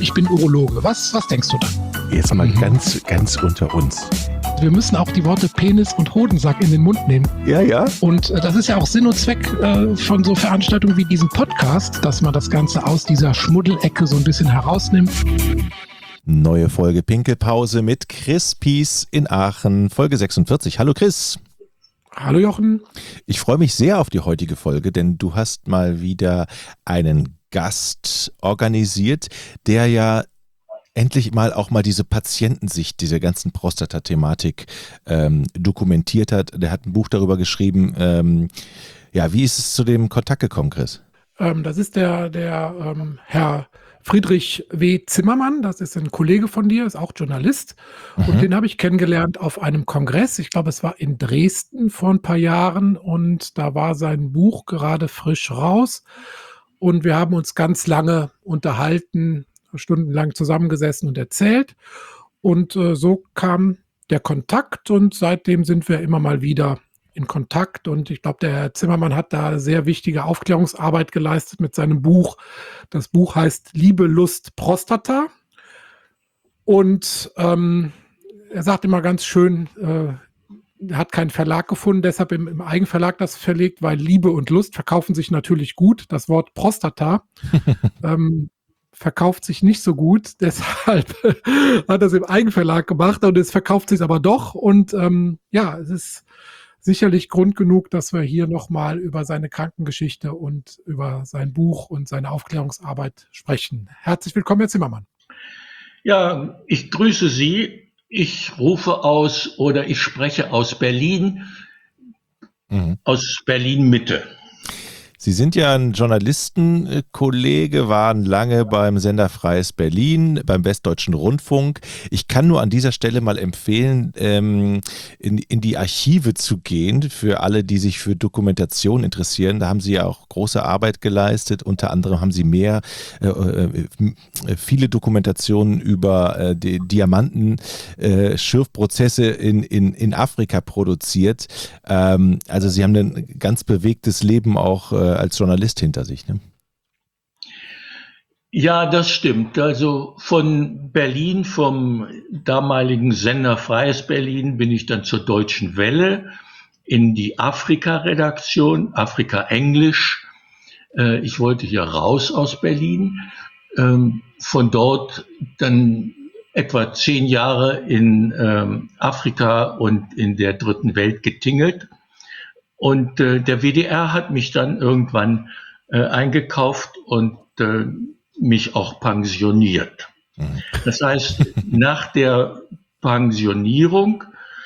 ich bin Urologe. Was denkst du dann? Jetzt mal ganz unter uns. Wir müssen auch die Worte Penis und Hodensack in den Mund nehmen. Ja. Und das ist ja auch Sinn und Zweck von so Veranstaltungen wie diesem Podcast, dass man das Ganze aus dieser Schmuddelecke so ein bisschen herausnimmt. Neue Folge Pinkelpause mit Chris Pies in Aachen, Folge 46. Hallo Chris. Hallo Jochen. Ich freue mich sehr auf die heutige Folge, denn du hast mal wieder einen Gast organisiert, der ja endlich mal auch mal diese Patientensicht, diese ganzen Prostata-Thematik dokumentiert hat. Der hat ein Buch darüber geschrieben. Wie ist es zu dem Kontakt gekommen, Chris? Das ist der Herr Friedrich W. Zimmermann. Das ist ein Kollege von dir, ist auch Journalist. Und den habe ich kennengelernt auf einem Kongress. Ich glaube, es war in Dresden vor ein paar Jahren. Und da war sein Buch gerade frisch raus. Und wir haben uns ganz lange unterhalten, stundenlang zusammengesessen und erzählt. Und so kam der Kontakt und seitdem sind wir immer mal wieder in Kontakt. Und ich glaube, der Herr Zimmermann hat da sehr wichtige Aufklärungsarbeit geleistet mit seinem Buch. Das Buch heißt Liebe, Lust, Prostata. Und er sagt immer ganz schön, er hat keinen Verlag gefunden, deshalb im Eigenverlag das verlegt, weil Liebe und Lust verkaufen sich natürlich gut. Das Wort Prostata verkauft sich nicht so gut, deshalb hat er es im Eigenverlag gemacht und es verkauft sich aber doch und es ist sicherlich Grund genug, dass wir hier nochmal über seine Krankengeschichte und über sein Buch und seine Aufklärungsarbeit sprechen. Herzlich willkommen, Herr Zimmermann. Ja, ich grüße Sie. Ich spreche aus Berlin, aus Berlin Mitte. Sie sind ja ein Journalistenkollege, waren lange beim Sender Freies Berlin, beim Westdeutschen Rundfunk. Ich kann nur an dieser Stelle mal empfehlen, in die Archive zu gehen, für alle, die sich für Dokumentation interessieren. Da haben Sie ja auch große Arbeit geleistet. Unter anderem haben Sie viele Dokumentationen über die Diamanten-Schürfprozesse in Afrika produziert. Also Sie haben ein ganz bewegtes Leben auch als Journalist hinter sich, ne? Ja, das stimmt. Also von Berlin, vom damaligen Sender Freies Berlin, bin ich dann zur Deutschen Welle in die Afrika-Redaktion, Afrika Englisch. Ich wollte hier raus aus Berlin. Von dort dann etwa 10 Jahre in Afrika und in der Dritten Welt getingelt. Und der WDR hat mich dann irgendwann eingekauft und mich auch pensioniert. Das heißt, nach der Pensionierung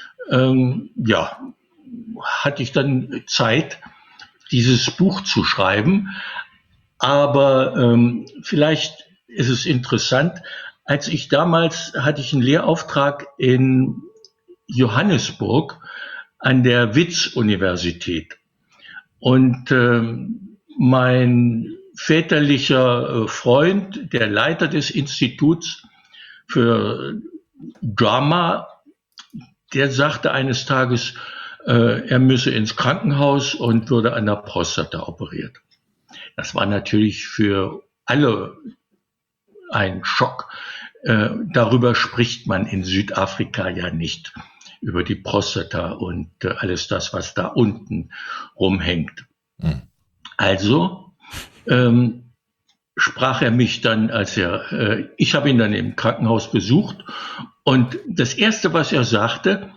hatte ich dann Zeit, dieses Buch zu schreiben. Aber vielleicht ist es interessant, als ich damals hatte ich einen Lehrauftrag in Johannesburg an der Wits-Universität. Und mein väterlicher Freund, der Leiter des Instituts für Drama, der sagte eines Tages, er müsse ins Krankenhaus und würde an der Prostata operiert. Das war natürlich für alle ein Schock. Darüber spricht man in Südafrika ja nicht, über die Prostata und alles das, was da unten rumhängt. Also sprach er mich dann, ich habe ihn dann im Krankenhaus besucht und das Erste, was er sagte,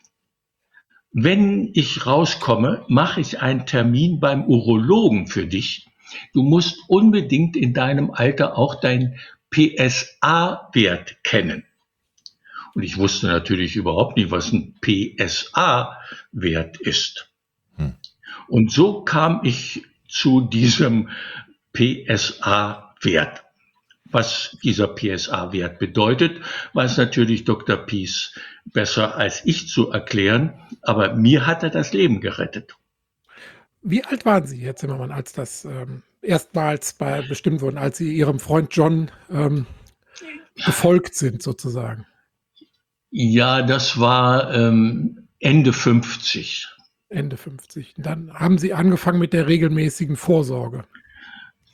wenn ich rauskomme, mache ich einen Termin beim Urologen für dich. Du musst unbedingt in deinem Alter auch deinen PSA-Wert kennen. Und ich wusste natürlich überhaupt nicht, was ein PSA-Wert ist. Und so kam ich zu diesem PSA-Wert. Was dieser PSA-Wert bedeutet, weiß natürlich Dr. Pies besser als ich zu erklären, aber mir hat er das Leben gerettet. Wie alt waren Sie, Herr Zimmermann, als das erstmals bestimmt wurden, als Sie Ihrem Freund John gefolgt sind, sozusagen? Ja, das war Ende 50. Ende 50. Dann haben Sie angefangen mit der regelmäßigen Vorsorge.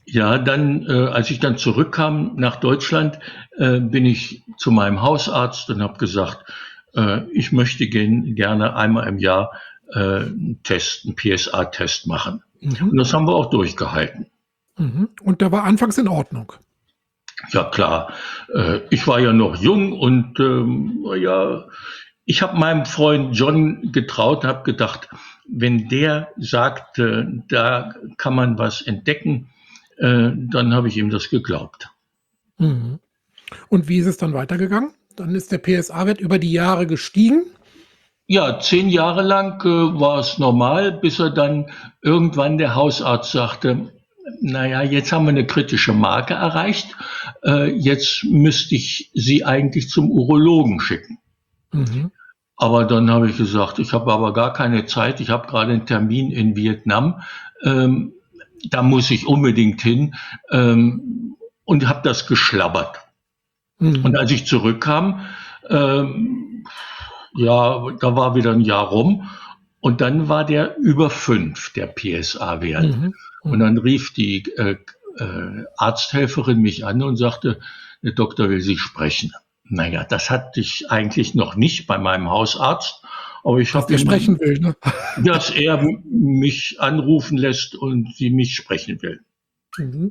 Ja, dann, als ich dann zurückkam nach Deutschland, bin ich zu meinem Hausarzt und habe gesagt, ich möchte gerne einmal im Jahr einen Test, einen PSA-Test machen. Mhm. Und das haben wir auch durchgehalten. Mhm. Und der war anfangs in Ordnung. Ja klar, ich war ja noch jung und ja, ich habe meinem Freund John getraut, habe gedacht, wenn der sagt, da kann man was entdecken, dann habe ich ihm das geglaubt. Mhm. Und wie ist es dann weitergegangen? Dann ist der PSA-Wert über die Jahre gestiegen. Ja, 10 Jahre lang war es normal, bis er dann irgendwann der Hausarzt sagte, naja, jetzt haben wir eine kritische Marke erreicht, jetzt müsste ich Sie eigentlich zum Urologen schicken. Mhm. Aber dann habe ich gesagt, ich habe aber gar keine Zeit, ich habe gerade einen Termin in Vietnam, ähm, da muss ich unbedingt hin und habe das geschlabbert. Und Mhm. als ich zurückkam, ähm, ja, da war wieder ein Jahr rum und dann war der über 5, der PSA-Wert. Mhm. Und Mhm. dann rief die Arzthelferin mich an und sagte, der Doktor will Sie sprechen. Naja, das hatte ich eigentlich noch nicht bei meinem Hausarzt, aber ich Dass habe der sprechen ihm, will, ne? dass er mich anrufen lässt und sie mich sprechen will. Mhm.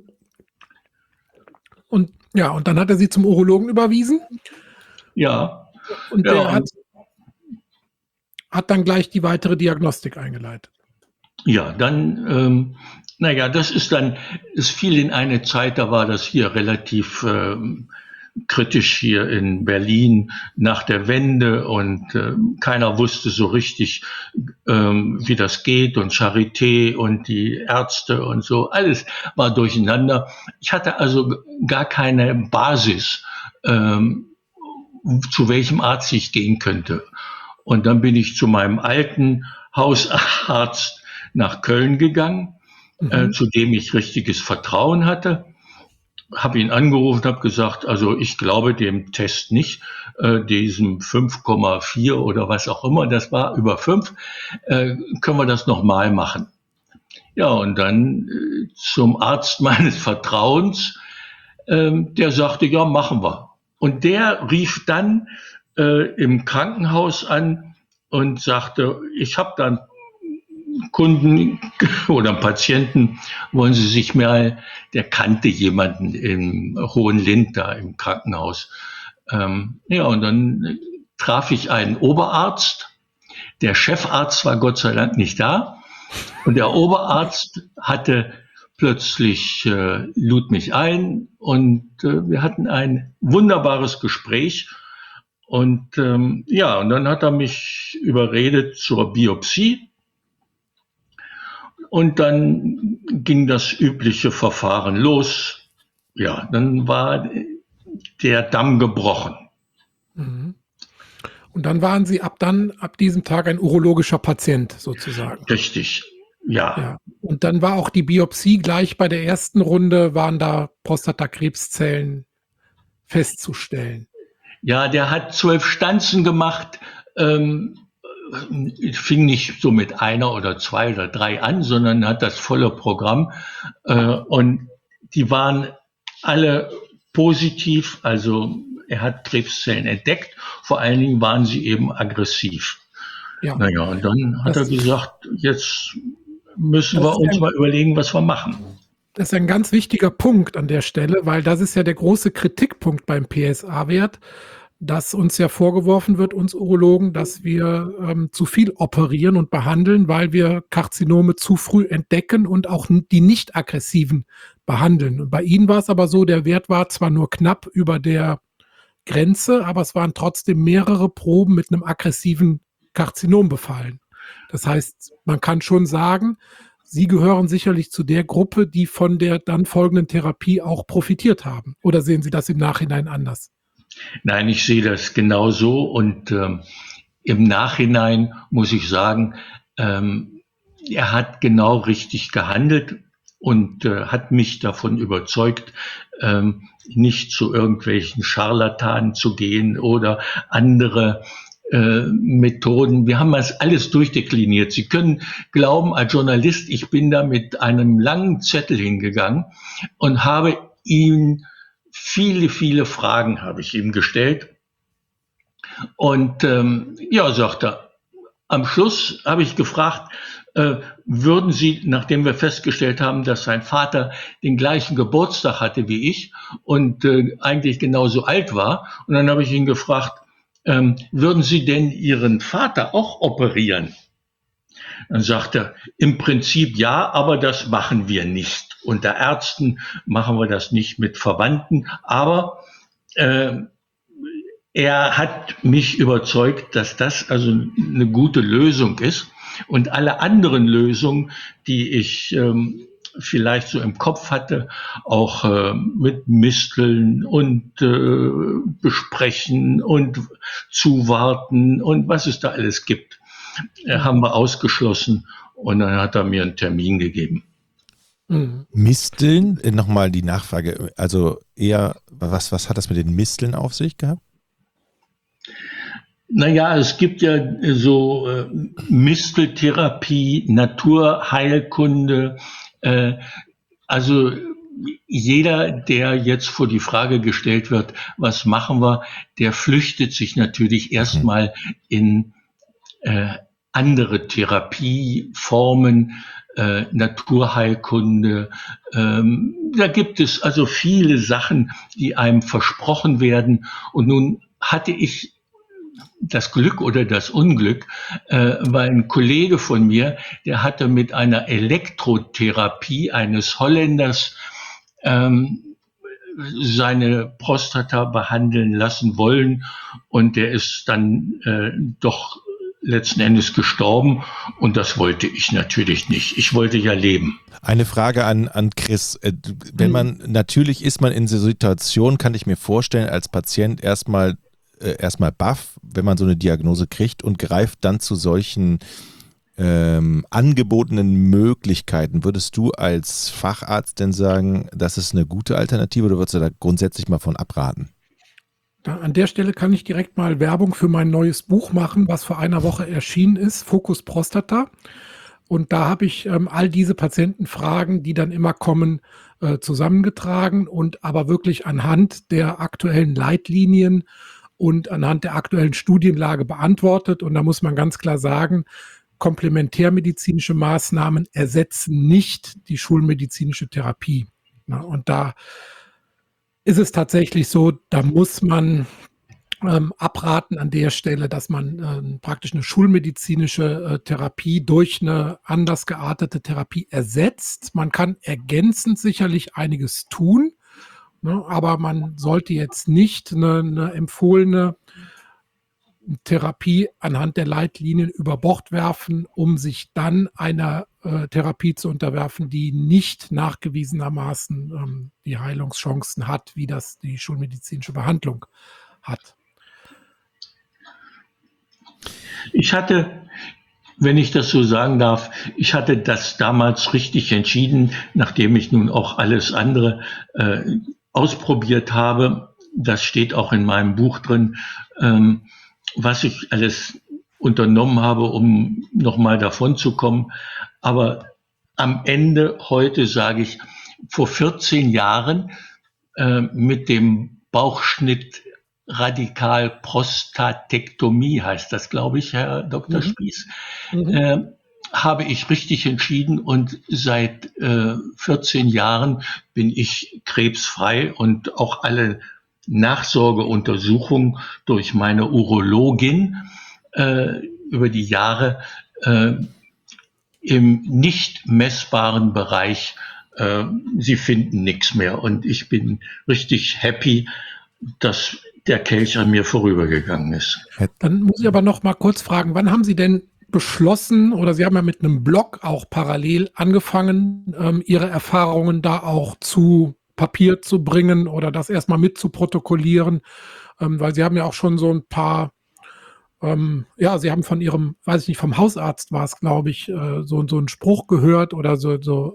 Und ja, und dann hat er sie zum Urologen überwiesen Ja, und ja, der und hat dann gleich die weitere Diagnostik eingeleitet. ja, dann, naja, es fiel in eine Zeit, da war das hier relativ kritisch hier in Berlin nach der Wende und keiner wusste so richtig, wie das geht und Charité und die Ärzte und so, alles war durcheinander. Ich hatte also gar keine Basis, ähm, zu welchem Arzt ich gehen könnte. Und dann bin ich zu meinem alten Hausarzt nach Köln gegangen, Mhm. zu dem ich richtiges Vertrauen hatte, habe ihn angerufen, habe gesagt, also ich glaube dem Test nicht, diesem 5,4 oder was auch immer, das war über 5, können wir das nochmal machen. Ja, und dann zum Arzt meines Vertrauens, der sagte, ja, machen wir. Und der rief dann im Krankenhaus an und sagte, ich habe dann Kunden oder Patienten, wollen Sie sich mal, der kannte jemanden im Hohenlind da im Krankenhaus. Ja, und dann traf ich einen Oberarzt. Der Chefarzt war Gott sei Dank nicht da. Und der Oberarzt hatte plötzlich, lud mich ein und wir hatten ein wunderbares Gespräch. Und ja, und dann hat er mich überredet zur Biopsie. Und dann ging das übliche Verfahren los. Ja, dann war der Damm gebrochen. Mhm. Und dann ab diesem Tag ein urologischer Patient sozusagen. Richtig. Ja. Ja. Und dann war auch die Biopsie gleich bei der ersten Runde, waren da Prostatakrebszellen festzustellen. Ja, der hat 12 Stanzen gemacht. Fing nicht so mit einer oder zwei oder drei an, sondern hat das volle Programm. Und die waren alle positiv. Also er hat Krebszellen entdeckt. Vor allen Dingen waren sie eben aggressiv. Ja, Naja, und dann hat er das, gesagt, jetzt müssen das wir ist uns ein, mal überlegen, was wir machen. das ist ein ganz wichtiger Punkt an der Stelle, weil das ist ja der große Kritikpunkt beim PSA-Wert, dass uns ja vorgeworfen wird, uns Urologen, dass wir zu viel operieren und behandeln, weil wir Karzinome zu früh entdecken und auch die nicht aggressiven behandeln. Und bei Ihnen war es aber so, der Wert war zwar nur knapp über der Grenze, aber es waren trotzdem mehrere Proben mit einem aggressiven Karzinom befallen. Das heißt, man kann schon sagen, Sie gehören sicherlich zu der Gruppe, die von der dann folgenden Therapie auch profitiert haben. Oder sehen Sie das im Nachhinein anders? Nein, ich sehe das genauso und im Nachhinein muss ich sagen, er hat genau richtig gehandelt und hat mich davon überzeugt, nicht zu irgendwelchen Scharlatanen zu gehen oder andere Methoden. Wir haben das alles durchdekliniert. Sie können glauben, als Journalist, ich bin da mit einem langen Zettel hingegangen und habe ihm viele Fragen habe ich ihm gestellt. Und ja, sagt er, am Schluss habe ich gefragt, würden Sie, nachdem wir festgestellt haben, dass sein Vater den gleichen Geburtstag hatte wie ich und eigentlich genauso alt war, und dann habe ich ihn gefragt, würden Sie denn Ihren Vater auch operieren? Dann sagt er, im Prinzip ja, aber das machen wir nicht. Unter Ärzten machen wir das nicht mit Verwandten, aber er hat mich überzeugt, dass das also eine gute Lösung ist. Und alle anderen Lösungen, die ich vielleicht so im Kopf hatte, auch mit Misteln und besprechen und zuwarten und was es da alles gibt, haben wir ausgeschlossen. Und dann hat er mir einen Termin gegeben. Misteln, nochmal die Nachfrage, also eher, was hat das mit den Misteln auf sich gehabt? Naja, es gibt ja so Misteltherapie, Naturheilkunde. Also jeder, der jetzt vor die Frage gestellt wird, was machen wir, der flüchtet sich natürlich erstmal in andere Therapieformen, Naturheilkunde. Da gibt es also viele Sachen, die einem versprochen werden. Und nun hatte ich das Glück oder das Unglück, weil ein Kollege von mir, der hatte mit einer Elektrotherapie eines Holländers seine Prostata behandeln lassen wollen, und der ist dann doch letzten Endes gestorben, und das wollte ich natürlich nicht. Ich wollte ja leben. Eine Frage an Chris. Wenn man, natürlich ist man in dieser Situation, kann ich mir vorstellen, als Patient erstmal baff, wenn man so eine Diagnose kriegt, und greift dann zu solchen angebotenen Möglichkeiten. Würdest du als Facharzt denn sagen, das ist eine gute Alternative, oder würdest du da grundsätzlich mal von abraten? An der Stelle kann ich direkt mal Werbung für mein neues Buch machen, was vor einer Woche erschienen ist, Fokus Prostata. Und da habe ich all diese Patientenfragen, die dann immer kommen, zusammengetragen und aber wirklich anhand der aktuellen Leitlinien und anhand der aktuellen Studienlage beantwortet. Und da muss man ganz klar sagen, komplementärmedizinische Maßnahmen ersetzen nicht die schulmedizinische Therapie. Und da ist es tatsächlich so, da muss man abraten an der Stelle, dass man praktisch eine schulmedizinische Therapie durch eine anders geartete Therapie ersetzt. Man kann ergänzend sicherlich einiges tun, ne, aber man sollte jetzt nicht eine empfohlene Therapie anhand der Leitlinien über Bord werfen, um sich dann einer Therapie zu unterwerfen, die nicht nachgewiesenermaßen die Heilungschancen hat, wie das die schulmedizinische Behandlung hat. Ich hatte, wenn ich das so sagen darf, ich hatte das damals richtig entschieden, nachdem ich nun auch alles andere ausprobiert habe. Das steht auch in meinem Buch drin, was ich alles unternommen habe, um nochmal davon zu kommen. Aber am Ende, heute sage ich, vor 14 Jahren mit dem Bauchschnitt Radikalprostatektomie heißt das, glaube ich, Herr Dr. Spieß, habe ich richtig entschieden, und seit 14 Jahren bin ich krebsfrei, und auch alle Nachsorgeuntersuchungen durch meine Urologin über die Jahre im nicht messbaren Bereich, sie finden nichts mehr, und ich bin richtig happy, dass der Kelch an mir vorübergegangen ist. Dann muss ich aber noch mal kurz fragen, wann haben Sie denn beschlossen, oder Sie haben ja mit einem Blog auch parallel angefangen, Ihre Erfahrungen da auch zu Papier zu bringen oder das erstmal mit zu protokollieren, weil Sie haben ja auch schon so ein paar, Sie haben von Ihrem, weiß ich nicht, vom Hausarzt war es, glaube ich, so einen Spruch gehört oder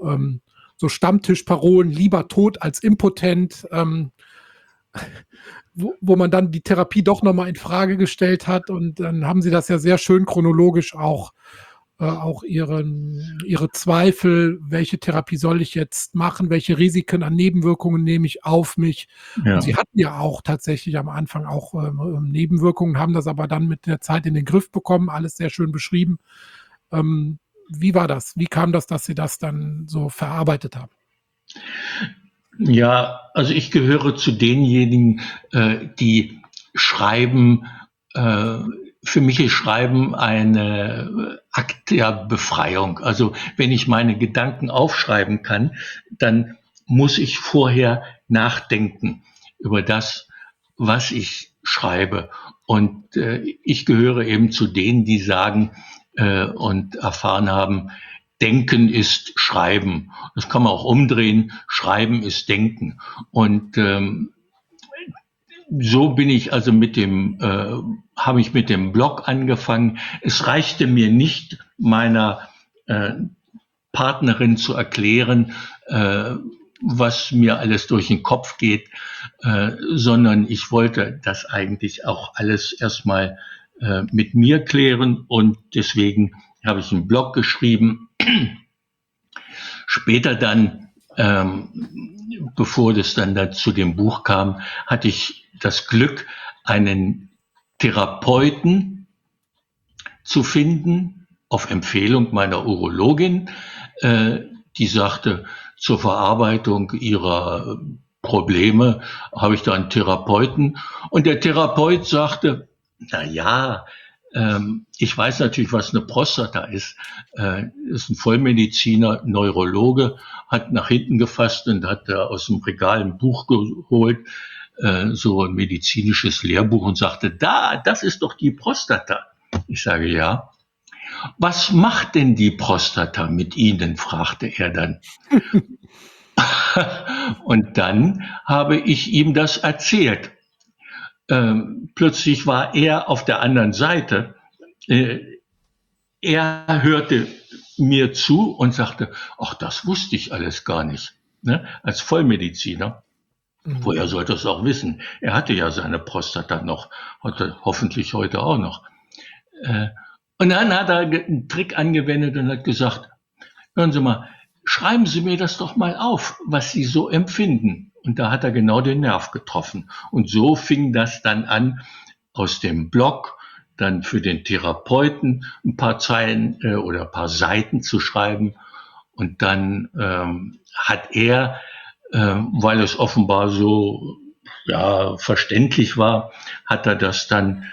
so Stammtischparolen, lieber tot als impotent. wo man dann die Therapie doch nochmal in Frage gestellt hat. Und dann haben Sie das ja sehr schön chronologisch auch ihre Zweifel, welche Therapie soll ich jetzt machen, welche Risiken an Nebenwirkungen nehme ich auf mich. Ja. Und Sie hatten ja auch tatsächlich am Anfang auch Nebenwirkungen, haben das aber dann mit der Zeit in den Griff bekommen, alles sehr schön beschrieben. Wie war das? Wie kam das, dass Sie das dann so verarbeitet haben? Ja, also ich gehöre zu denjenigen, die schreiben, für mich ist Schreiben eine Akt der Befreiung. Also wenn ich meine Gedanken aufschreiben kann, dann muss ich vorher nachdenken über das, was ich schreibe. Und ich gehöre eben zu denen, die sagen und erfahren haben, Denken ist Schreiben. Das kann man auch umdrehen. Schreiben ist Denken. Und so bin ich also habe ich mit dem Blog angefangen. Es reichte mir nicht, meiner Partnerin zu erklären, was mir alles durch den Kopf geht, sondern ich wollte das eigentlich auch alles erstmal mit mir klären, und deswegen habe ich einen Blog geschrieben. Später dann, bevor das dann zu dem Buch kam, hatte ich das Glück, einen Therapeuten zu finden, auf Empfehlung meiner Urologin, die sagte, zur Verarbeitung ihrer Probleme habe ich da einen Therapeuten. Und der Therapeut sagte, na ja, ich weiß natürlich, was eine Prostata ist. Ist ein Vollmediziner, Neurologe, hat nach hinten gefasst und hat da aus dem Regal ein Buch geholt, so ein medizinisches Lehrbuch, und sagte, das ist doch die Prostata. Ich sage, ja. Was macht denn die Prostata mit Ihnen? Fragte er dann. Und dann habe ich ihm das erzählt. Plötzlich war er auf der anderen Seite. Er hörte mir zu und sagte, ach, das wusste ich alles gar nicht. Ne? Als Vollmediziner. Woher sollte er es auch wissen? Er hatte ja seine Prostata noch, hatte hoffentlich heute auch noch. Und dann hat er einen Trick angewendet und hat gesagt, hören Sie mal, schreiben Sie mir das doch mal auf, was Sie so empfinden. Und da hat er genau den Nerv getroffen. Und so fing das dann an, aus dem Blog dann für den Therapeuten ein paar Zeilen oder ein paar Seiten zu schreiben. Und dann hat er, weil es offenbar so verständlich war, hat er das dann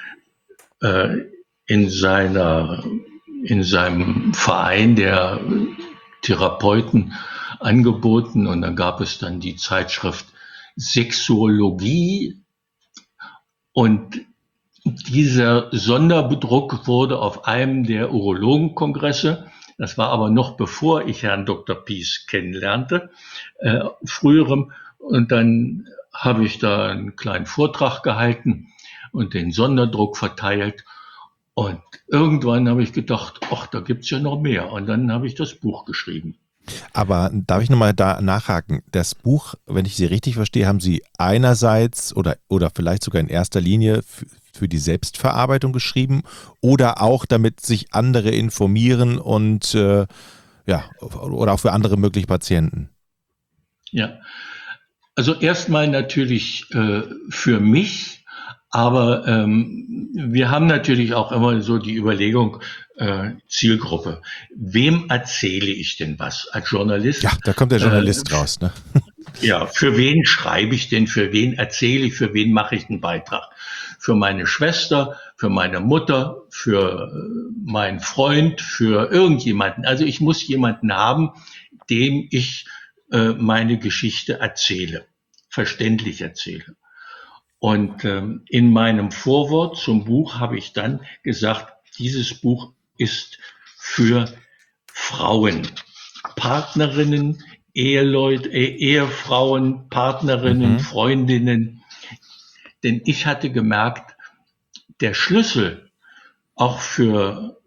in seinem Verein der Therapeuten angeboten, und dann gab es dann die Zeitschrift Sexuologie, und dieser Sonderbedruck wurde auf einem der Urologenkongresse, das war aber noch bevor ich Herrn Dr. Pies kennenlernte, früherem, und dann habe ich da einen kleinen Vortrag gehalten und den Sonderdruck verteilt. Und irgendwann habe ich gedacht, ach, da gibt's ja noch mehr. Und dann habe ich das Buch geschrieben. Aber darf ich nochmal da nachhaken? Das Buch, wenn ich Sie richtig verstehe, haben Sie einerseits oder vielleicht sogar in erster Linie für die Selbstverarbeitung geschrieben oder auch, damit sich andere informieren und oder auch für andere mögliche Patienten? Ja, also erstmal natürlich für mich. Aber wir haben natürlich auch immer so die Überlegung, Zielgruppe. Wem erzähle ich denn was als Journalist? Ja, da kommt der Journalist raus, ne? Ja, für wen schreibe ich denn? Für wen erzähle ich? Für wen mache ich einen Beitrag? Für meine Schwester, für meine Mutter, für meinen Freund, für irgendjemanden. Also ich muss jemanden haben, dem ich meine Geschichte erzähle, verständlich erzähle. Und in meinem Vorwort zum Buch habe ich dann gesagt, dieses Buch ist für Frauen, Partnerinnen, Eheleute, Ehefrauen, Partnerinnen, Freundinnen. Denn ich hatte gemerkt, der Schlüssel auch für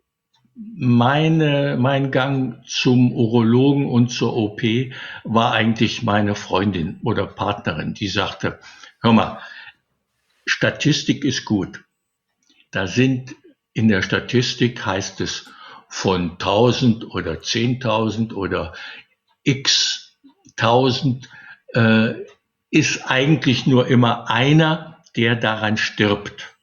mein Gang zum Urologen und zur OP war eigentlich meine Freundin oder Partnerin, die sagte, hör mal, Statistik ist gut. Da sind in der Statistik, heißt es, von 1000 oder 10.000 oder x 1000 ist eigentlich nur immer einer, der daran stirbt.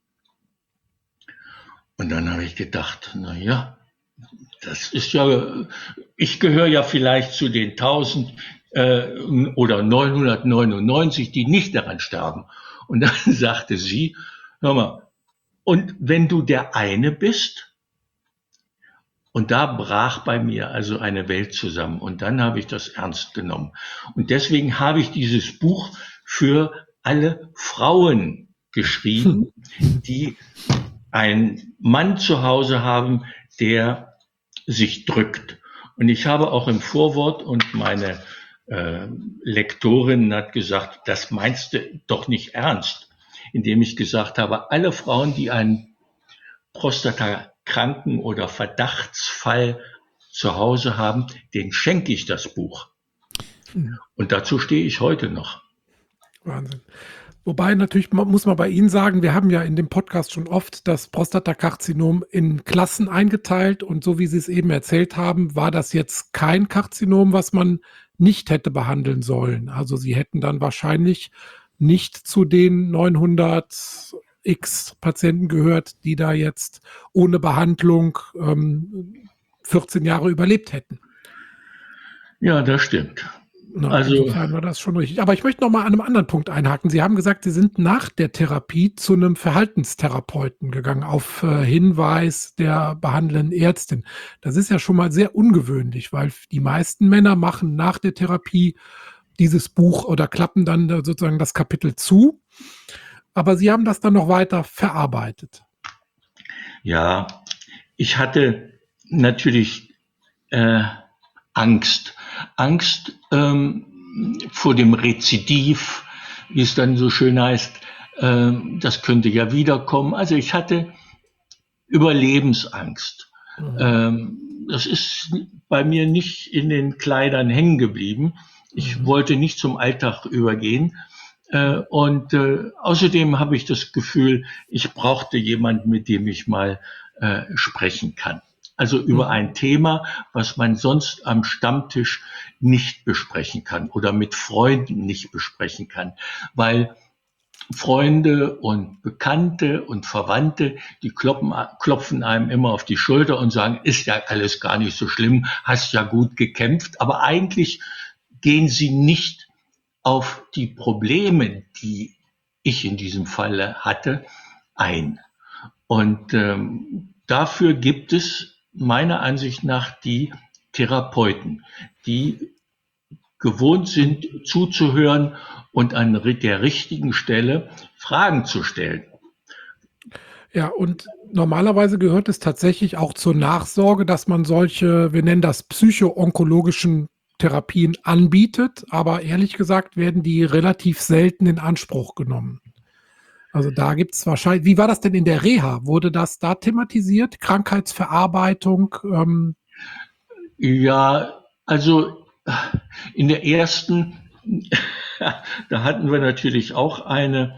Und dann habe ich gedacht, na ja, das ist ja, ich gehöre ja vielleicht zu den 1000 oder 999, die nicht daran sterben. Und dann sagte sie, hör mal, und wenn du der eine bist, und da brach bei mir also eine Welt zusammen. Und dann habe ich das ernst genommen. Und deswegen habe ich dieses Buch für alle Frauen geschrieben, die einen Mann zu Hause haben, der sich drückt. Und ich habe auch im Vorwort, und meine Lektorin hat gesagt, das meinst du doch nicht ernst, indem ich gesagt habe, alle Frauen, die einen Prostatakranken oder Verdachtsfall zu Hause haben, denen schenke ich das Buch. Und dazu stehe ich heute noch. Wahnsinn. Wobei natürlich muss man bei Ihnen sagen, wir haben ja in dem Podcast schon oft das Prostatakarzinom in Klassen eingeteilt, und so wie Sie es eben erzählt haben, war das jetzt kein Karzinom, was man nicht hätte behandeln sollen. Also Sie hätten dann wahrscheinlich nicht zu den 900 X Patienten gehört, die da jetzt ohne Behandlung 14 Jahre überlebt hätten. Ja, das stimmt. Na, Also insofern war das schon richtig. Aber ich möchte noch mal an einem anderen Punkt einhaken. Sie haben gesagt, Sie sind nach der Therapie zu einem Verhaltenstherapeuten gegangen, auf Hinweis der behandelnden Ärztin. Das ist ja schon mal sehr ungewöhnlich, weil die meisten Männer machen nach der Therapie dieses Buch oder klappen dann sozusagen das Kapitel zu. Aber Sie haben das dann noch weiter verarbeitet. ja, ich hatte natürlich Angst. Angst vor dem Rezidiv, wie es dann so schön heißt, das könnte ja wiederkommen. Also ich hatte Überlebensangst. Das ist bei mir nicht in den Kleidern hängen geblieben. Ich wollte nicht zum Alltag übergehen. Und außerdem habe ich das Gefühl, ich brauchte jemanden, mit dem ich mal sprechen kann. Also über ein Thema, was man sonst am Stammtisch nicht besprechen kann oder mit Freunden nicht besprechen kann, weil Freunde und Bekannte und Verwandte, die klopfen einem immer auf die Schulter und sagen, ist ja alles gar nicht so schlimm, hast ja gut gekämpft, aber eigentlich gehen sie nicht auf die Probleme, die ich in diesem Falle hatte, ein. Und dafür gibt es meiner Ansicht nach die Therapeuten, die gewohnt sind zuzuhören und an der richtigen Stelle Fragen zu stellen. Ja, und normalerweise gehört es tatsächlich auch zur Nachsorge, dass man solche, wir nennen das psycho-onkologischen Therapien anbietet, aber ehrlich gesagt werden die relativ selten in Anspruch genommen. Also da gibt es wahrscheinlich, wie war das denn in der Reha? Wurde das da thematisiert? Krankheitsverarbeitung? Ja, also in der ersten, da hatten wir natürlich auch eine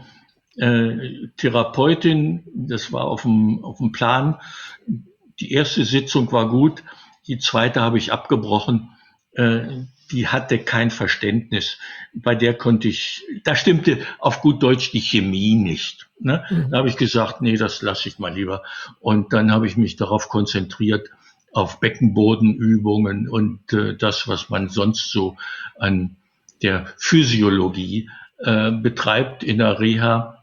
Therapeutin, das war auf dem Plan. Die erste Sitzung war gut, die zweite habe ich abgebrochen. Die hatte kein Verständnis. Bei der da stimmte auf gut Deutsch die Chemie nicht. Ne? Da habe ich gesagt, nee, das lasse ich mal lieber. Und dann habe ich mich darauf konzentriert, auf Beckenbodenübungen und das, was man sonst so an der Physiologie betreibt in der Reha.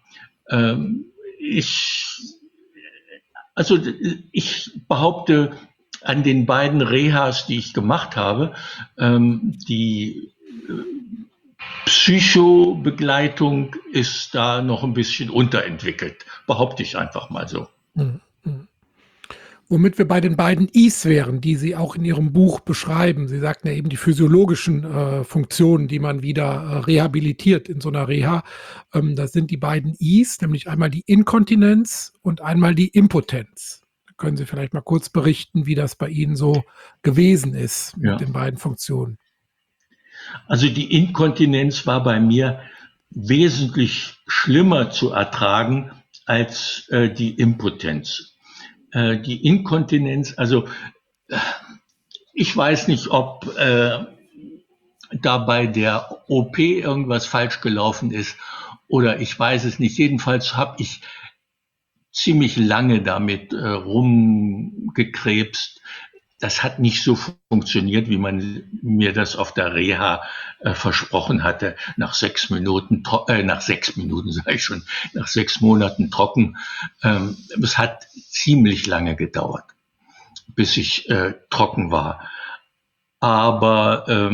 Ich behaupte, an den beiden Rehas, die ich gemacht habe, die Psychobegleitung ist da noch ein bisschen unterentwickelt, behaupte ich einfach mal so. Womit wir bei den beiden Is wären, die Sie auch in Ihrem Buch beschreiben. Sie sagten ja eben die physiologischen Funktionen, die man wieder rehabilitiert in so einer Reha. Das sind die beiden Is, nämlich einmal die Inkontinenz und einmal die Impotenz. Können Sie vielleicht mal kurz berichten, wie das bei Ihnen so gewesen ist mit den beiden Funktionen? Also die Inkontinenz war bei mir wesentlich schlimmer zu ertragen als die Impotenz. Die Inkontinenz, also ich weiß nicht, ob da bei der OP irgendwas falsch gelaufen ist oder ich weiß es nicht. Jedenfalls habe ich ziemlich lange damit rumgekrebst. Das hat nicht so funktioniert, wie man mir das auf der Reha versprochen hatte. Nach 6 Minuten, nach 6 Minuten sage ich schon, nach 6 Monaten trocken. Es hat ziemlich lange gedauert, bis ich trocken war. Aber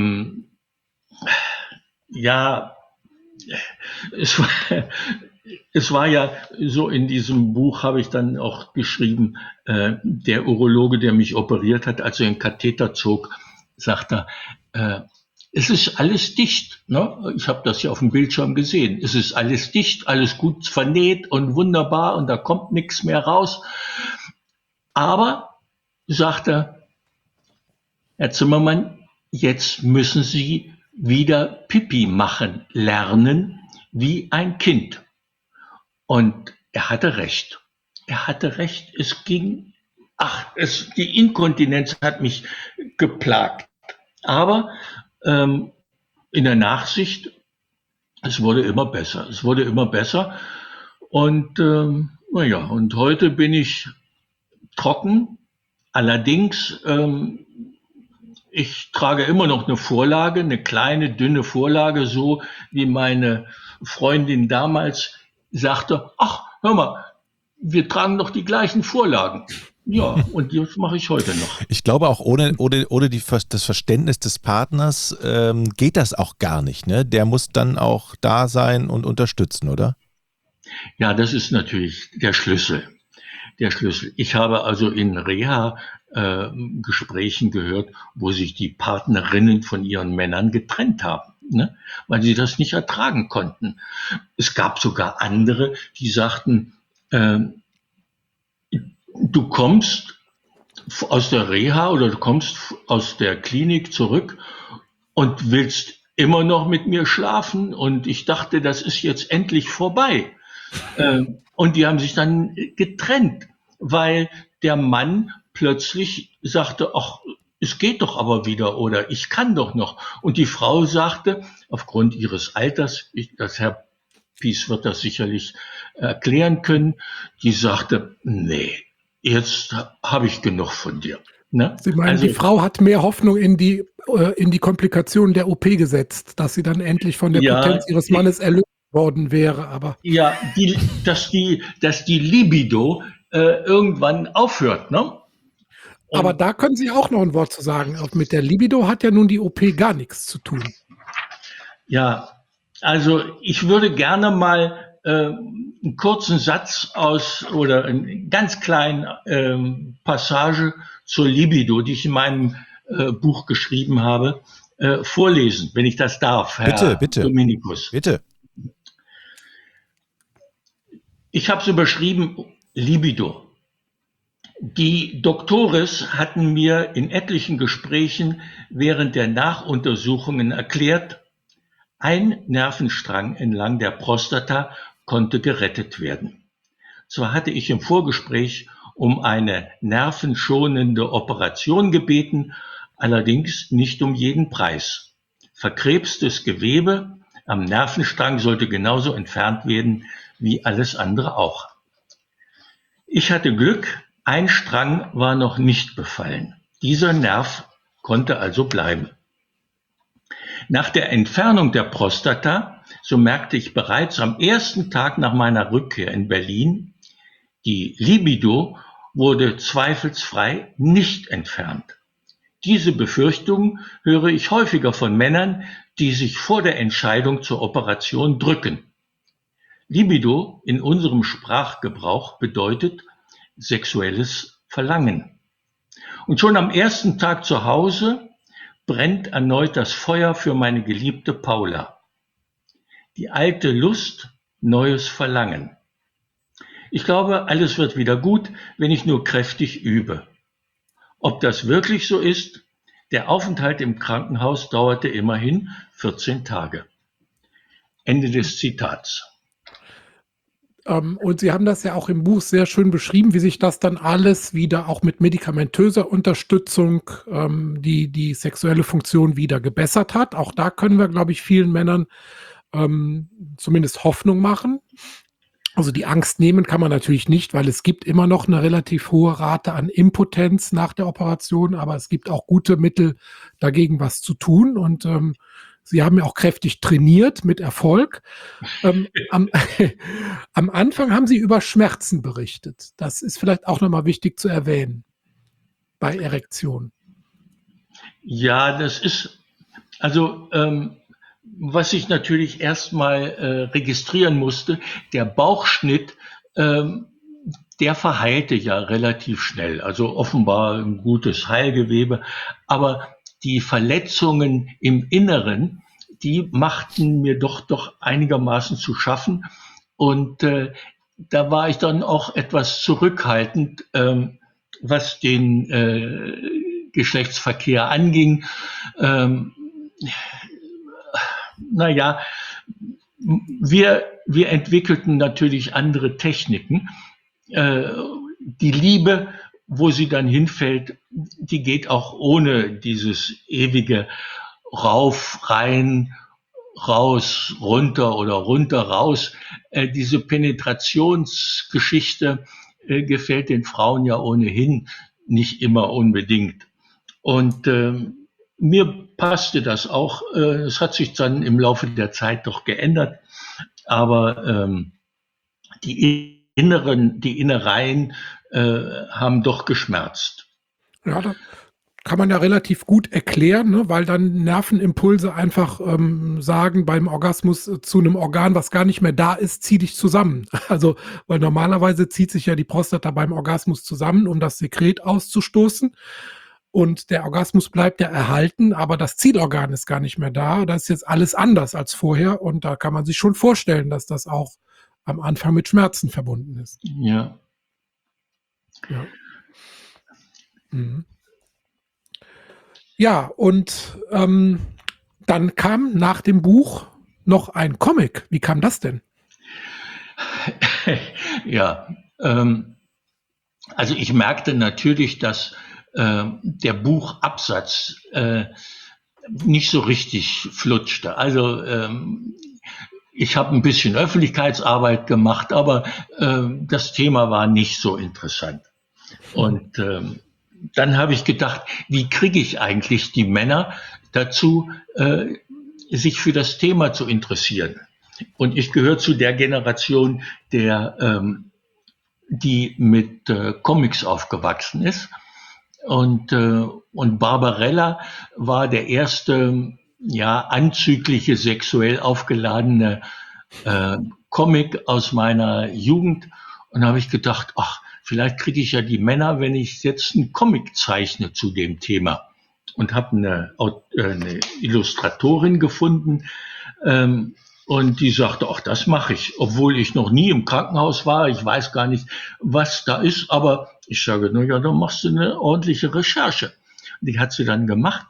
ja, es war, es war ja so, in diesem Buch habe ich dann auch geschrieben, der Urologe, der mich operiert hat, als er den Katheter zog, sagte es ist alles dicht. Ne? Ich habe das ja auf dem Bildschirm gesehen. Es ist alles dicht, alles gut vernäht und wunderbar und da kommt nichts mehr raus. Aber, sagte Herr Zimmermann, jetzt müssen Sie wieder Pipi machen lernen wie ein Kind. Und er hatte recht. Er hatte recht. Es ging, die Inkontinenz hat mich geplagt. Aber in der Nachsicht, es wurde immer besser. Es wurde immer besser. Und naja, und heute bin ich trocken. Allerdings, ich trage immer noch eine Vorlage, eine kleine, dünne Vorlage, so wie meine Freundin damals sagte, ach, hör mal, wir tragen doch die gleichen Vorlagen. Ja, und das mache ich heute noch. Ich glaube auch ohne das Verständnis des Partners geht das auch gar nicht. Ne? Der muss dann auch da sein und unterstützen, oder? Ja, das ist natürlich der Schlüssel. Der Schlüssel. Ich habe also in Reha-Gesprächen gehört, wo sich die Partnerinnen von ihren Männern getrennt haben, ne? Weil sie das nicht ertragen konnten. Es gab sogar andere, die sagten, du kommst aus der Reha oder du kommst aus der Klinik zurück und willst immer noch mit mir schlafen und ich dachte, das ist jetzt endlich vorbei. Und die haben sich dann getrennt, weil der Mann plötzlich sagte, ach, es geht doch aber wieder oder ich kann doch noch. Und die Frau sagte, aufgrund ihres Alters, das Herr Pies wird das sicherlich erklären können, die sagte, nee, jetzt habe ich genug von dir. Ne? Sie meinen, die Frau hat mehr Hoffnung in die Komplikationen der OP gesetzt, dass sie dann endlich von der Potenz ihres Mannes erlöst worden wäre, aber. Ja, dass die Libido irgendwann aufhört, ne? Aber da können Sie auch noch ein Wort zu sagen. Auch mit der Libido hat ja nun die OP gar nichts zu tun. Ja, also ich würde gerne mal einen kurzen Satz oder einen ganz kleinen Passage zur Libido, die ich in meinem Buch geschrieben habe, vorlesen, wenn ich das darf, Herr Dominikus. Bitte. Ich habe es überschrieben, Libido. Die Doktores hatten mir in etlichen Gesprächen während der Nachuntersuchungen erklärt, ein Nervenstrang entlang der Prostata konnte gerettet werden. Zwar hatte ich im Vorgespräch um eine nervenschonende Operation gebeten, allerdings nicht um jeden Preis. Verkrebstes Gewebe am Nervenstrang sollte genauso entfernt werden wie alles andere auch. Ich hatte Glück, ein Strang war noch nicht befallen. Dieser Nerv konnte also bleiben. Nach der Entfernung der Prostata, so merkte ich bereits am ersten Tag nach meiner Rückkehr in Berlin, die Libido wurde zweifelsfrei nicht entfernt. Diese Befürchtung höre ich häufiger von Männern, die sich vor der Entscheidung zur Operation drücken. Libido in unserem Sprachgebrauch bedeutet sexuelles Verlangen. Und schon am ersten Tag zu Hause brennt erneut das Feuer für meine geliebte Paula. Die alte Lust, neues Verlangen. Ich glaube, alles wird wieder gut, wenn ich nur kräftig übe. Ob das wirklich so ist? Der Aufenthalt im Krankenhaus dauerte immerhin 14 Tage. Ende des Zitats. Und Sie haben das ja auch im Buch sehr schön beschrieben, wie sich das dann alles wieder auch mit medikamentöser Unterstützung die sexuelle Funktion wieder gebessert hat. Auch da können wir, glaube ich, vielen Männern zumindest Hoffnung machen. Also die Angst nehmen kann man natürlich nicht, weil es gibt immer noch eine relativ hohe Rate an Impotenz nach der Operation, aber es gibt auch gute Mittel, dagegen was zu tun. Und Sie haben ja auch kräftig trainiert mit Erfolg. Am Anfang haben Sie über Schmerzen berichtet. Das ist vielleicht auch nochmal wichtig zu erwähnen bei Erektion. Ja, das ist, also was ich natürlich erstmal registrieren musste, der Bauchschnitt, der verheilte ja relativ schnell. Also offenbar ein gutes Heilgewebe. Aber die Verletzungen im Inneren, die machten mir doch einigermaßen zu schaffen. Und da war ich dann auch etwas zurückhaltend, was den Geschlechtsverkehr anging. Naja, wir entwickelten natürlich andere Techniken. Die Liebe, wo sie dann hinfällt, die geht auch ohne dieses ewige rauf, rein, raus, runter oder runter, raus. Diese Penetrationsgeschichte gefällt den Frauen ja ohnehin nicht immer unbedingt. Und mir passte das auch. Es hat sich dann im Laufe der Zeit doch geändert. Aber die Innereien haben doch geschmerzt. Ja, da kann man ja relativ gut erklären, ne? Weil dann Nervenimpulse einfach sagen beim Orgasmus zu einem Organ, was gar nicht mehr da ist, zieh dich zusammen. Also, weil normalerweise zieht sich ja die Prostata beim Orgasmus zusammen, um das Sekret auszustoßen. Und der Orgasmus bleibt ja erhalten, aber das Zielorgan ist gar nicht mehr da. Das ist jetzt alles anders als vorher. Und da kann man sich schon vorstellen, dass das auch am Anfang mit Schmerzen verbunden ist. Ja. Ja. Mhm. Ja, und dann kam nach dem Buch noch ein Comic. Wie kam das denn? Ja, also ich merkte natürlich, dass der Buchabsatz nicht so richtig flutschte. Also ich habe ein bisschen Öffentlichkeitsarbeit gemacht, aber das Thema war nicht so interessant. Und dann habe ich gedacht, wie kriege ich eigentlich die Männer dazu, sich für das Thema zu interessieren? Und ich gehöre zu der Generation, die mit Comics aufgewachsen ist. Und Barbarella war der erste, ja, anzügliche, sexuell aufgeladene Comic aus meiner Jugend. Und da habe ich gedacht, ach, vielleicht kriege ich ja die Männer, wenn ich jetzt einen Comic zeichne zu dem Thema. Und habe eine Illustratorin gefunden, und die sagte, ach, das mache ich, obwohl ich noch nie im Krankenhaus war. Ich weiß gar nicht, was da ist, aber ich sage, na ja, dann machst du eine ordentliche Recherche. Die hat sie dann gemacht.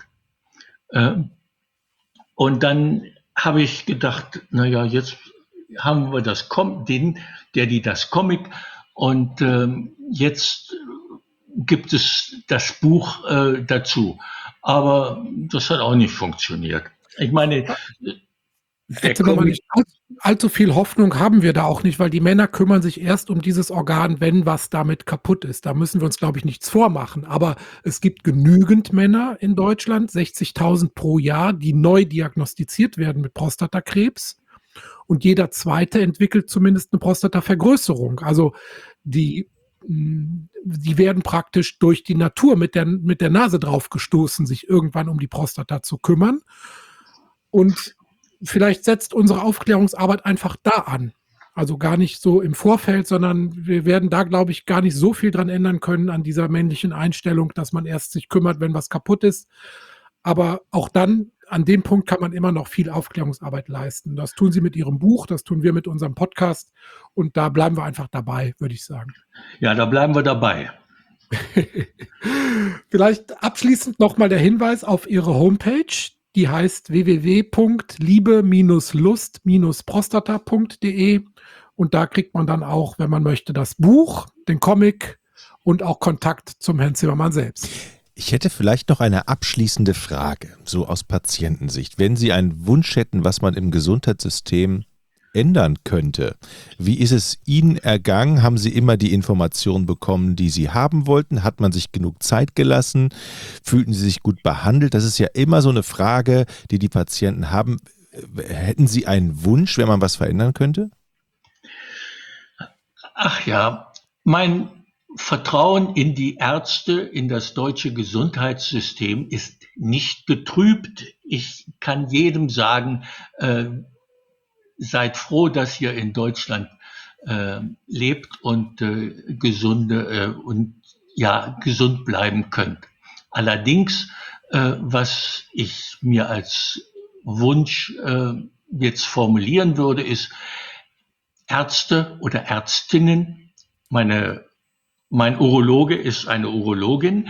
Und dann habe ich gedacht, na ja, jetzt haben wir das Comic und jetzt gibt es das Buch dazu. Aber das hat auch nicht funktioniert. Ich meine, Hätte man nicht allzu viel Hoffnung haben wir da auch nicht, weil die Männer kümmern sich erst um dieses Organ, wenn was damit kaputt ist. Da müssen wir uns, glaube ich, nichts vormachen. Aber es gibt genügend Männer in Deutschland, 60.000 pro Jahr, die neu diagnostiziert werden mit Prostatakrebs. Und jeder Zweite entwickelt zumindest eine Prostatavergrößerung. Also die werden praktisch durch die Natur mit der Nase draufgestoßen, sich irgendwann um die Prostata zu kümmern. Und vielleicht setzt unsere Aufklärungsarbeit einfach da an. Also gar nicht so im Vorfeld, sondern wir werden da, glaube ich, gar nicht so viel dran ändern können an dieser männlichen Einstellung, dass man erst sich kümmert, wenn was kaputt ist. Aber auch dann, an dem Punkt kann man immer noch viel Aufklärungsarbeit leisten. Das tun Sie mit Ihrem Buch, das tun wir mit unserem Podcast und da bleiben wir einfach dabei, würde ich sagen. Ja, da bleiben wir dabei. Vielleicht abschließend nochmal der Hinweis auf Ihre Homepage. Die heißt www.liebe-lust-prostata.de und da kriegt man dann auch, wenn man möchte, das Buch, den Comic und auch Kontakt zum Herrn Zimmermann selbst. Ich hätte vielleicht noch eine abschließende Frage, so aus Patientensicht. Wenn Sie einen Wunsch hätten, was man im Gesundheitssystem ändern könnte, wie ist es Ihnen ergangen? Haben Sie immer die Informationen bekommen, die Sie haben wollten? Hat man sich genug Zeit gelassen? Fühlten Sie sich gut behandelt? Das ist ja immer so eine Frage, die Patienten haben. Hätten Sie einen Wunsch, wenn man was verändern könnte? Ach ja, mein Vertrauen in die Ärzte, in das deutsche Gesundheitssystem ist nicht getrübt. Ich kann jedem sagen, seid froh, dass ihr in Deutschland lebt und gesund bleiben könnt. Allerdings, was ich mir als Wunsch jetzt formulieren würde, ist, Ärzte oder Ärztinnen, mein Urologe ist eine Urologin,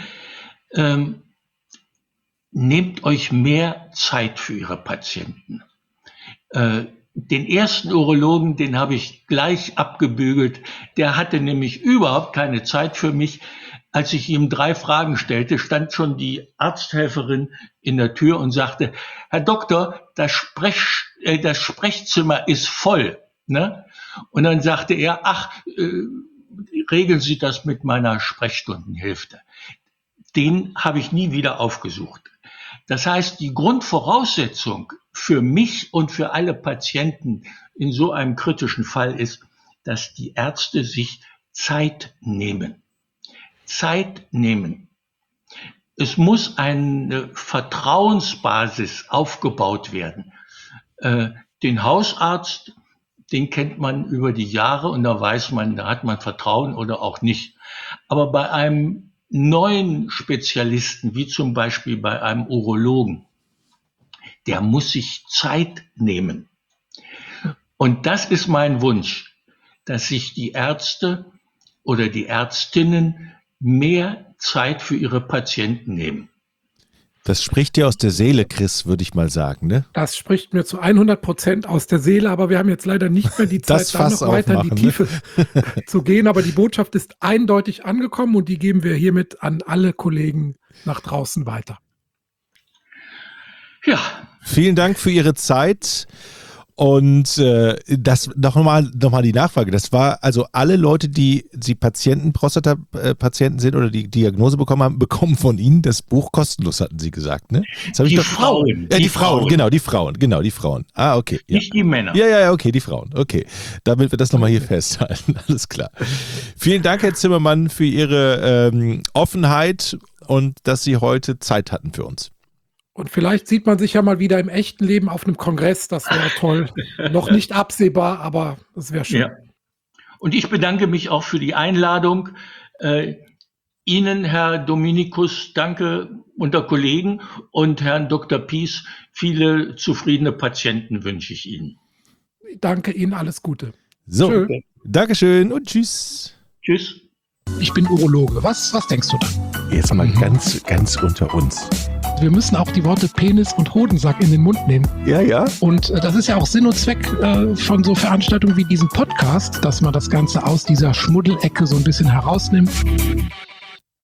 nehmt euch mehr Zeit für ihre Patienten. Den ersten Urologen, den habe ich gleich abgebügelt, der hatte nämlich überhaupt keine Zeit für mich. Als ich ihm 3 Fragen stellte, stand schon die Arzthelferin in der Tür und sagte, Herr Doktor, das Sprechzimmer ist voll. Ne? Und dann sagte er, regeln Sie das mit meiner Sprechstundenhilfe. Den habe ich nie wieder aufgesucht. Das heißt, die Grundvoraussetzung für mich und für alle Patienten in so einem kritischen Fall ist, dass die Ärzte sich Zeit nehmen. Zeit nehmen. Es muss eine Vertrauensbasis aufgebaut werden. Den Hausarzt, den kennt man über die Jahre und da weiß man, da hat man Vertrauen oder auch nicht. Aber bei einem neuen Spezialisten, wie zum Beispiel bei einem Urologen, der muss sich Zeit nehmen. Und das ist mein Wunsch, dass sich die Ärzte oder die Ärztinnen mehr Zeit für ihre Patienten nehmen. Das spricht dir aus der Seele, Chris, würde ich mal sagen, ne? Das spricht mir zu 100% aus der Seele, aber wir haben jetzt leider nicht mehr die Zeit, da noch weiter in die Tiefe zu gehen. Aber die Botschaft ist eindeutig angekommen und die geben wir hiermit an alle Kollegen nach draußen weiter. Ja. Vielen Dank für Ihre Zeit. Und das nochmal die Nachfrage. Das war also alle Leute, die Prostata-Patienten sind oder die Diagnose bekommen haben, bekommen von Ihnen das Buch kostenlos, hatten Sie gesagt, ne? Die Frauen. Die Frauen. Ah, okay. Ja. Nicht die Männer. Ja, okay, die Frauen. Okay, damit wir das nochmal hier festhalten. Alles klar. Vielen Dank, Herr Zimmermann, für Ihre Offenheit und dass Sie heute Zeit hatten für uns. Und vielleicht sieht man sich ja mal wieder im echten Leben auf einem Kongress. Das wäre toll. Noch nicht absehbar, aber das wäre schön. Ja. Und ich bedanke mich auch für die Einladung. Ihnen, Herr Dominikus, danke unter Kollegen und Herrn Dr. Pies, viele zufriedene Patienten wünsche ich Ihnen. Danke Ihnen, alles Gute. So, Dankeschön und tschüss. Tschüss. Ich bin Urologe. Was denkst du da? Jetzt mal ganz unter uns. Wir müssen auch die Worte Penis und Hodensack in den Mund nehmen. Ja. Und das ist ja auch Sinn und Zweck von so Veranstaltungen wie diesem Podcast, dass man das Ganze aus dieser Schmuddelecke so ein bisschen herausnimmt.